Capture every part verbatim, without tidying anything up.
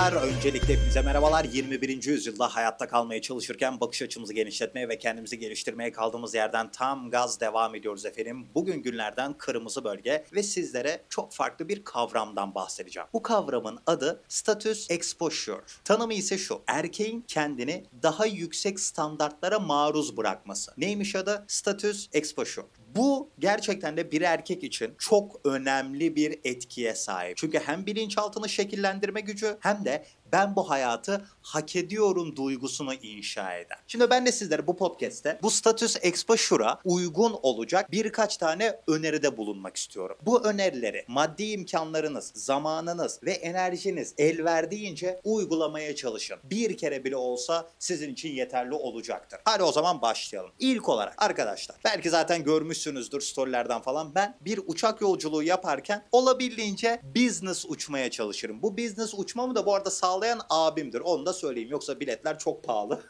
Merhabalar. Öncelikle hepinize merhabalar. yirmi birinci yüzyılda hayatta kalmaya çalışırken bakış açımızı genişletmeye ve kendimizi geliştirmeye kaldığımız yerden tam gaz devam ediyoruz efendim. Bugün günlerden kırmızı bölge ve sizlere çok farklı bir kavramdan bahsedeceğim. Bu kavramın adı status exposure. Tanımı ise şu: erkeğin kendini daha yüksek standartlara maruz bırakması. Neymiş adı? Status exposure. Bu gerçekten de bir erkek için çok önemli bir etkiye sahip. Çünkü hem bilinçaltını şekillendirme gücü hem de ben bu hayatı hak ediyorum duygusunu inşa eder. Şimdi ben de sizlere bu podcast'te bu status exposure'a uygun olacak birkaç tane öneride bulunmak istiyorum. Bu önerileri maddi imkanlarınız, zamanınız ve enerjiniz el verdiğince uygulamaya çalışın. Bir kere bile olsa sizin için yeterli olacaktır. Hadi o zaman başlayalım. İlk olarak arkadaşlar, belki zaten görmüşsünüzdür storylerden falan, ben bir uçak yolculuğu yaparken olabildiğince business uçmaya çalışırım. Bu business uçmamı da bu arada sağlayan abimdir. Onu da söyleyeyim. Yoksa biletler çok pahalı.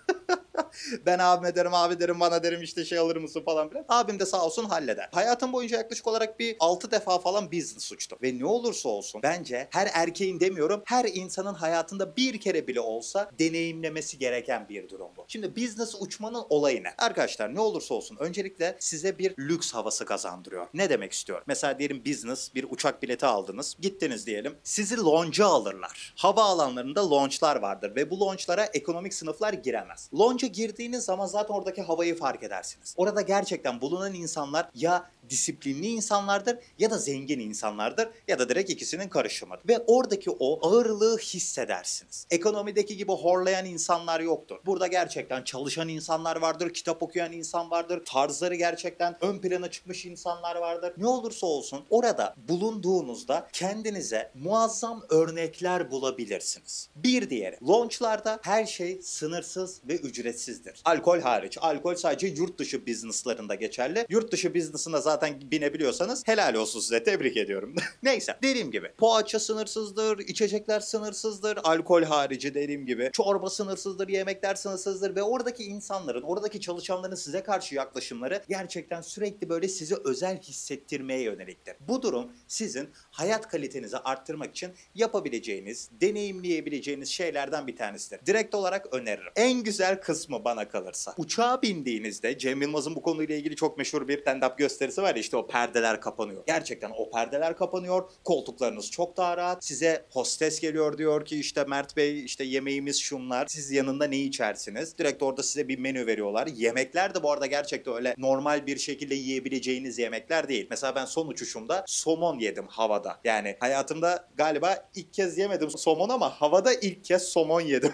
Ben abime derim, abi derim, bana derim işte şey alır mısın falan filan. Abim de sağ olsun halleder. Hayatım boyunca yaklaşık olarak bir altı defa falan business uçtum. Ve ne olursa olsun bence her erkeğin demiyorum, her insanın hayatında bir kere bile olsa deneyimlemesi gereken bir durum bu. Şimdi business uçmanın olayı ne? Arkadaşlar ne olursa olsun öncelikle size bir lüks havası kazandırıyor. Ne demek istiyorum? Mesela diyelim business bir uçak bileti aldınız. Gittiniz diyelim. Sizi lounge'a alırlar. Havaalanlarında lounge'lar vardır ve bu lounge'lara ekonomik sınıflar giremez. Lounge'a girdiğiniz zaman zaten oradaki havayı fark edersiniz. Orada gerçekten bulunan insanlar ya disiplinli insanlardır ya da zengin insanlardır ya da direkt ikisinin karışımıdır. Ve oradaki o ağırlığı hissedersiniz. Ekonomideki gibi horlayan insanlar yoktur. Burada gerçekten çalışan insanlar vardır, kitap okuyan insan vardır, tarzları gerçekten ön plana çıkmış insanlar vardır. Ne olursa olsun orada bulunduğunuzda kendinize muazzam örnekler bulabilirsiniz. Bir diğeri, lounge'larda her şey sınırsız ve ücretsizdir. Alkol hariç. Alkol sadece yurt dışı business'larında geçerli. Yurt dışı business'ına zaten binebiliyorsanız helal olsun size. Tebrik ediyorum. Neyse. Dediğim gibi poğaça sınırsızdır, içecekler sınırsızdır, alkol harici dediğim gibi. Çorba sınırsızdır, yemekler sınırsızdır ve oradaki insanların, oradaki çalışanların size karşı yaklaşımları gerçekten sürekli böyle sizi özel hissettirmeye yöneliktir. Bu durum sizin hayat kalitenizi arttırmak için yapabileceğiniz, deneyimleyebileceğiniz şeylerden bir tanesidir. Direkt olarak öneririm. En güzel kısmı bana kalırsa, uçağa bindiğinizde Cem Yılmaz'ın bu konuyla ilgili çok meşhur bir stand-up gösterisi var ya, işte o perdeler kapanıyor. Gerçekten o perdeler kapanıyor. Koltuklarınız çok daha rahat. Size hostes geliyor, diyor ki işte Mert Bey işte yemeğimiz şunlar. Siz yanında ne içersiniz? Direkt orada size bir menü veriyorlar. Yemekler de bu arada gerçekten öyle normal bir şekilde yiyebileceğiniz yemekler değil. Mesela ben son uçuşumda somon yedim havada. Yani hayatımda galiba ilk kez yemedim somon ama havada ilk kez somon yedim.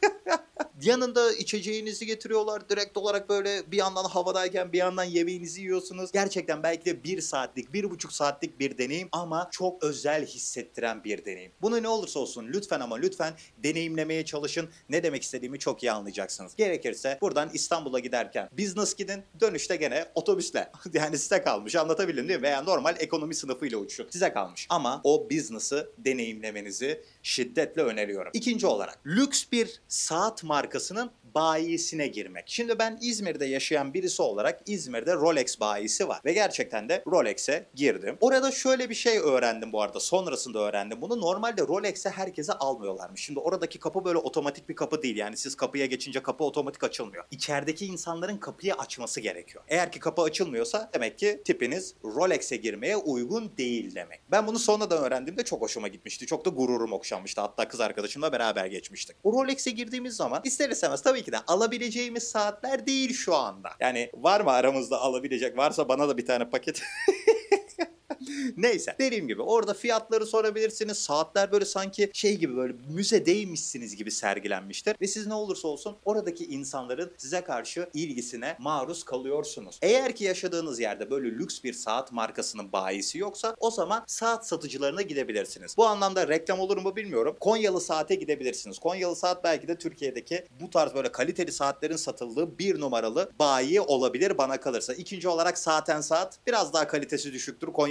Yanında içeceğinizi getiriyorlar. Direkt olarak böyle bir yandan havadayken bir yandan yemeğinizi yiyorsunuz. Gerçekten belki de bir saatlik, bir buçuk saatlik bir deneyim ama çok özel hissettiren bir deneyim. Bunu ne olursa olsun lütfen ama lütfen deneyimlemeye çalışın. Ne demek istediğimi çok iyi anlayacaksınız. Gerekirse buradan İstanbul'a giderken business gidin, dönüşte gene otobüsle. Yani size kalmış, anlatabildim değil mi? Veya normal ekonomi sınıfıyla uçuşun. Size kalmış. Ama o business'ı deneyimlemenizi şiddetle öneriyorum. İkinci olarak lüks bir saat markasının bayisine girmek. Şimdi ben İzmir'de yaşayan birisi olarak İzmir'de Rolex bayisi var. Ve gerçekten de Rolex'e girdim. Orada şöyle bir şey öğrendim bu arada. Sonrasında öğrendim bunu. Normalde Rolex'e herkese almıyorlarmış. Şimdi oradaki kapı böyle otomatik bir kapı değil. Yani siz kapıya geçince kapı otomatik açılmıyor. İçerideki insanların kapıyı açması gerekiyor. Eğer ki kapı açılmıyorsa demek ki tipiniz Rolex'e girmeye uygun değil demek. Ben bunu sonradan öğrendiğimde çok hoşuma gitmişti. Çok da gururum okşanmıştı. Hatta kız arkadaşımla beraber geçmiştik. O Rolex'e girdiğimiz zaman ister istemez tabii ki de alabileceğimiz saatler değil şu anda. Yani var mı aramızda alabilecek? Varsa bana da bir tane paket. Neyse, dediğim gibi orada fiyatları sorabilirsiniz. Saatler böyle sanki şey gibi, böyle müzedeymişsiniz gibi sergilenmiştir. Ve siz ne olursa olsun oradaki insanların size karşı ilgisine maruz kalıyorsunuz. Eğer ki yaşadığınız yerde böyle lüks bir saat markasının bayisi yoksa o zaman saat satıcılarına gidebilirsiniz. Bu anlamda reklam olur mu bilmiyorum. Konyalı Saat'e gidebilirsiniz. Konyalı Saat belki de Türkiye'deki bu tarz böyle kaliteli saatlerin satıldığı bir numaralı bayi olabilir bana kalırsa. İkinci olarak Saaten Saat biraz daha kalitesi düşüktür. Konyalı Saat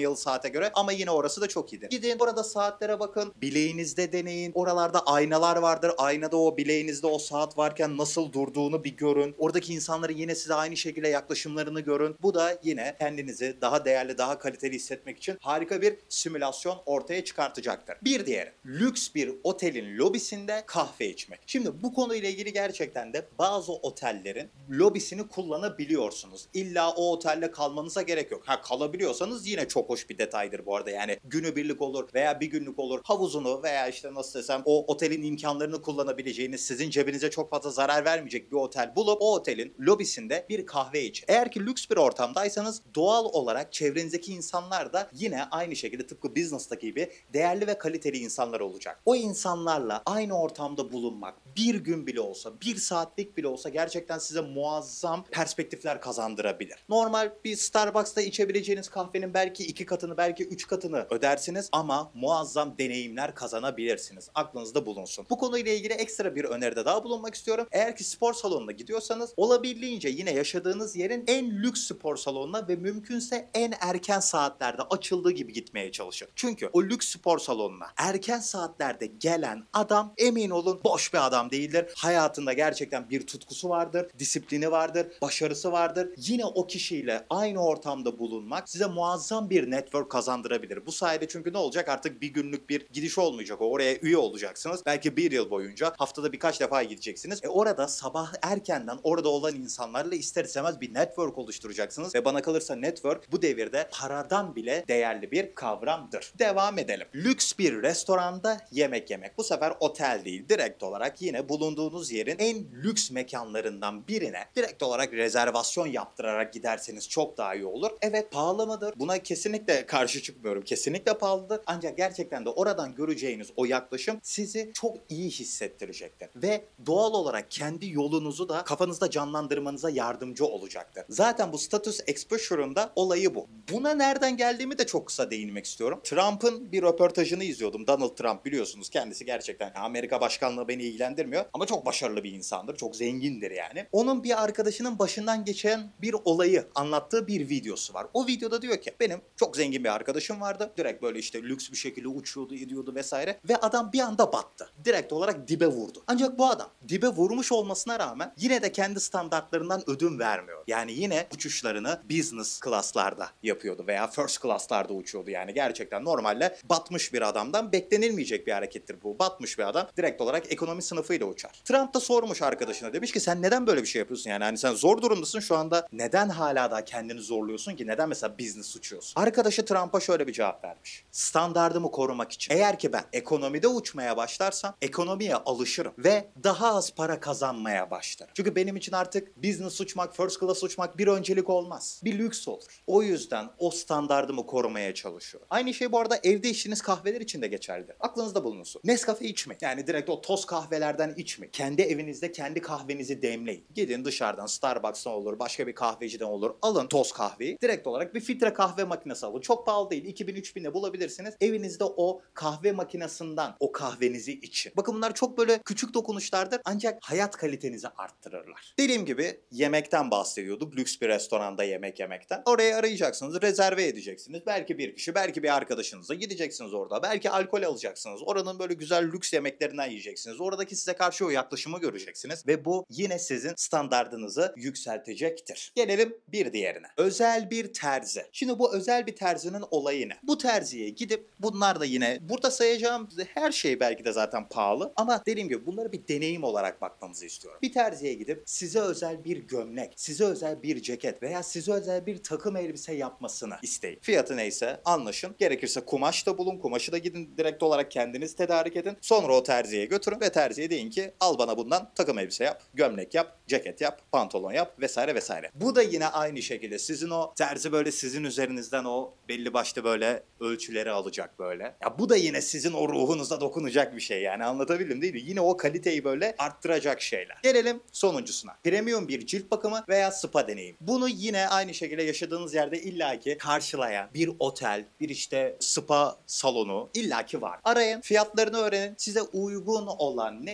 saate göre ama yine orası da çok iyidir. Gidin orada saatlere bakın, bileğinizde deneyin. Oralarda aynalar vardır. Aynada o bileğinizde o saat varken nasıl durduğunu bir görün. Oradaki insanların yine size aynı şekilde yaklaşımlarını görün. Bu da yine kendinizi daha değerli, daha kaliteli hissetmek için harika bir simülasyon ortaya çıkartacaktır. Bir diğeri, lüks bir otelin lobisinde kahve içmek. Şimdi bu konuyla ilgili gerçekten de bazı otellerin lobisini kullanabiliyorsunuz. İlla o otelde kalmanıza gerek yok. Ha, kalabiliyorsanız yine çok hoş bir detaydır bu arada. Yani günübirlik olur veya bir günlük olur. Havuzunu veya işte nasıl desem o otelin imkanlarını kullanabileceğiniz, sizin cebinize çok fazla zarar vermeyecek bir otel bulup o otelin lobisinde bir kahve için. Eğer ki lüks bir ortamdaysanız doğal olarak çevrenizdeki insanlar da yine aynı şekilde tıpkı business'taki gibi değerli ve kaliteli insanlar olacak. O insanlarla aynı ortamda bulunmak bir gün bile olsa, bir saatlik bile olsa gerçekten size muazzam perspektifler kazandırabilir. Normal bir Starbucks'ta içebileceğiniz kahvenin belki iki katını, belki üç katını ödersiniz ama muazzam deneyimler kazanabilirsiniz. Aklınızda bulunsun. Bu konuyla ilgili ekstra bir öneride daha bulunmak istiyorum. Eğer ki spor salonuna gidiyorsanız olabildiğince yine yaşadığınız yerin en lüks spor salonuna ve mümkünse en erken saatlerde açıldığı gibi gitmeye çalışın. Çünkü o lüks spor salonuna erken saatlerde gelen adam emin olun boş bir adam değildir. Hayatında gerçekten bir tutkusu vardır, disiplini vardır, başarısı vardır. Yine o kişiyle aynı ortamda bulunmak size muazzam bir network kazandırabilir. Bu sayede çünkü ne olacak? Artık bir günlük bir gidiş olmayacak. O oraya üye olacaksınız. Belki bir yıl boyunca haftada birkaç defa gideceksiniz. E orada sabah erkenden orada olan insanlarla ister istemez bir network oluşturacaksınız. Ve bana kalırsa network bu devirde paradan bile değerli bir kavramdır. Devam edelim. Lüks bir restoranda yemek yemek. Bu sefer otel değil. Direkt olarak yine bulunduğunuz yerin en lüks mekanlarından birine direkt olarak rezervasyon yaptırarak giderseniz çok daha iyi olur. Evet, pahalı mıdır? Buna kesinlikle karşı çıkmıyorum. Kesinlikle pahalıdır. Ancak gerçekten de oradan göreceğiniz o yaklaşım sizi çok iyi hissettirecektir. Ve doğal olarak kendi yolunuzu da kafanızda canlandırmanıza yardımcı olacaktır. Zaten bu status exposure'un da olayı bu. Buna nereden geldiğimi de çok kısa değinmek istiyorum. Trump'ın bir röportajını izliyordum. Donald Trump biliyorsunuz kendisi gerçekten Amerika başkanlığı beni ilgilendirmiyor ama çok başarılı bir insandır. Çok zengindir yani. Onun bir arkadaşının başından geçen bir olayı anlattığı bir videosu var. O videoda diyor ki benim çok zengin bir arkadaşım vardı. Direkt böyle işte lüks bir şekilde uçuyordu, ediyordu vesaire ve adam bir anda battı. Direkt olarak dibe vurdu. Ancak bu adam dibe vurmuş olmasına rağmen yine de kendi standartlarından ödün vermiyor. Yani yine uçuşlarını business class'larda yapıyordu veya first class'larda uçuyordu. Yani gerçekten normalde batmış bir adamdan beklenilmeyecek bir harekettir bu. Batmış bir adam direkt olarak ekonomi sınıfıyla uçar. Trump da sormuş arkadaşına, demiş ki sen neden böyle bir şey yapıyorsun? Yani hani sen zor durumdasın şu anda, neden hala daha kendini zorluyorsun ki? Neden mesela business uçuyorsun? Arkadaşı Trump'a şöyle bir cevap vermiş. Standardımı korumak için. Eğer ki ben ekonomide uçmaya başlarsam ekonomiye alışırım ve daha az para kazanmaya başlarım. Çünkü benim için artık business uçmak, first class uçmak bir öncelik olmaz. Bir lüks olur. O yüzden o standardımı korumaya çalışıyorum. Aynı şey bu arada evde içtiğiniz kahveler için de geçerlidir. Aklınızda bulunsun. Nescafe içmeyin. Yani direkt o toz kahvelerden içmeyin. Kendi evinizde kendi kahvenizi demleyin. Gidin dışarıdan Starbucks'tan olur, başka bir kahveciden olur. Alın toz kahveyi. Direkt olarak bir filtre kahve makinesi alın. Çok pahalı değil. iki bin üç bine bulabilirsiniz. Evinizde o kahve makinesinden o kahvenizi için. Bakın bunlar çok böyle küçük dokunuşlardır ancak hayat kalitenizi arttırırlar. Dediğim gibi yemekten bahsediyorduk. Lüks bir restoranda yemek yemekten. Oraya arayacaksınız, rezerve edeceksiniz. Belki bir kişi, belki bir arkadaşınızla gideceksiniz orada. Belki alkol alacaksınız. Oranın böyle güzel lüks yemeklerinden yiyeceksiniz. Oradaki size karşı o yaklaşımı göreceksiniz ve bu yine sizin standardınızı yükseltecektir. Gelelim bir diğerine. Özel bir terzi. Şimdi bu özel bir terzinin olayı ne? Bu terziye gidip bunlar da yine burada sayacağım her şey belki de zaten pahalı ama dediğim gibi bunları bir deneyim olarak bakmanızı istiyorum. Bir terziye gidip size özel bir gömlek, size özel bir ceket veya size özel bir takım elbise yapmasını isteyin. Fiyatı neyse anlaşın. Gerekirse kumaş da bulun. Kumaşı da gidin direkt olarak kendiniz tedarik edin. Sonra o terziye götürün ve terziye deyin ki al bana bundan takım elbise yap, gömlek yap, ceket yap, pantolon yap vesaire vesaire. Bu da yine aynı şekilde sizin o terzi böyle sizin üzerinizden o belli başlı böyle ölçüleri alacak böyle. Ya bu da yine sizin o ruhunuza dokunacak bir şey yani, anlatabildim değil mi? Yine o kaliteyi böyle arttıracak şeyler. Gelelim sonuncusuna. Premium bir cilt bakımı veya spa deneyim. Bunu yine aynı şekilde yaşadığınız yerde illaki karşılayan bir otel, bir işte spa salonu illaki var. Arayın, fiyatlarını öğrenin. Size uygun olan neyse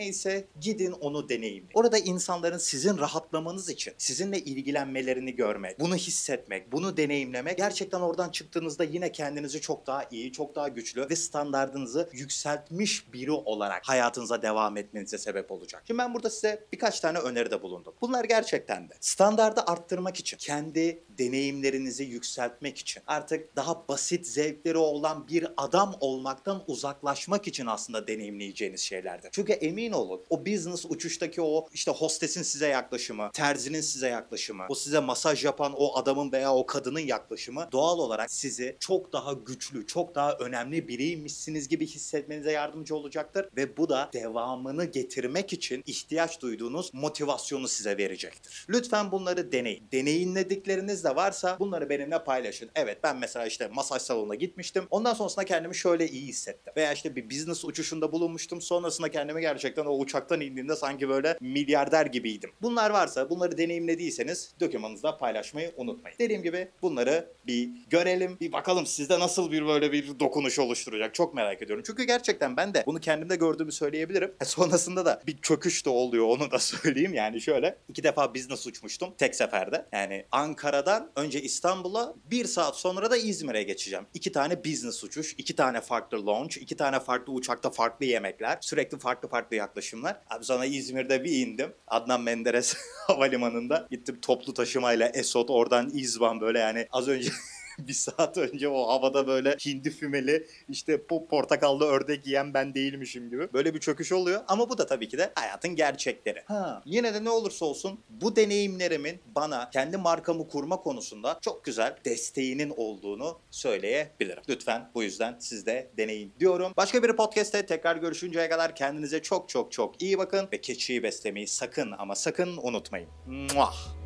neyse gidin onu deneyimleyin. Orada insanların sizin rahatlamanız için sizinle ilgilenmelerini görmek, bunu hissetmek, bunu deneyimlemek gerçekten oradan çıktığınızda yine kendinizi çok daha iyi, çok daha güçlü ve standardınızı yükseltmiş biri olarak hayatınıza devam etmenize sebep olacak. Şimdi ben burada size birkaç tane öneride bulundum. Bunlar gerçekten de standardı arttırmak için, kendi deneyimlerinizi yükseltmek için, artık daha basit zevkleri olan bir adam olmaktan uzaklaşmak için aslında deneyimleyeceğiniz şeylerdir. Çünkü emin olun o business uçuştaki o işte hostesin size yaklaşımı, terzinin size yaklaşımı, o size masaj yapan o adamın veya o kadının yaklaşımı doğal olarak sizi çok daha güçlü, çok daha önemli biriymişsiniz gibi hissetmenize yardımcı olacaktır ve bu da devamını getirmek için ihtiyaç duyduğunuz motivasyonu size verecektir. Lütfen bunları deneyin. Deneyimledikleriniz de varsa bunları benimle paylaşın. Evet, ben mesela işte masaj salonuna gitmiştim. Ondan sonrasında kendimi şöyle iyi hissettim. Veya işte bir business uçuşunda bulunmuştum. Sonrasında kendimi gerçekten o uçaktan indiğimde sanki böyle milyarder gibiydim. Bunlar varsa, bunları deneyimlediyseniz dokümanınızda paylaşmayı unutmayın. Dediğim gibi bunları bir görelim, bir bakalım sizde nasıl bir böyle bir dokunuş oluşturacak. Çok merak ediyorum. Çünkü gerçekten ben de bunu kendimde gördüğümü söyleyebilirim. E sonrasında da bir çöküş de oluyor, onu da söyleyeyim. Yani şöyle iki defa business uçmuştum tek seferde. Yani Ankara'dan önce İstanbul'a, bir saat sonra da İzmir'e geçeceğim. İki tane business uçuş, iki tane farklı launch, iki tane farklı uçakta farklı yemekler, sürekli farklı farklı yaklaşımlar. Abi sonra İzmir'de bir indim. Adnan Menderes havalimanında gittim toplu taşımayla Esot, oradan İzban, böyle yani az önce bir saat önce o havada böyle hindi fümeli işte bu portakallı ördek yiyen ben değilmişim gibi. Böyle bir çöküş oluyor ama bu da tabii ki de hayatın gerçekleri. Ha, yine de ne olursa olsun bu deneyimlerimin bana kendi markamı kurma konusunda çok güzel desteğinin olduğunu söyleyebilirim. Lütfen bu yüzden siz de deneyin diyorum. Başka bir podcast'te tekrar görüşünceye kadar kendinize çok çok çok iyi bakın ve keçiyi beslemeyi sakın ama sakın unutmayın. Muah!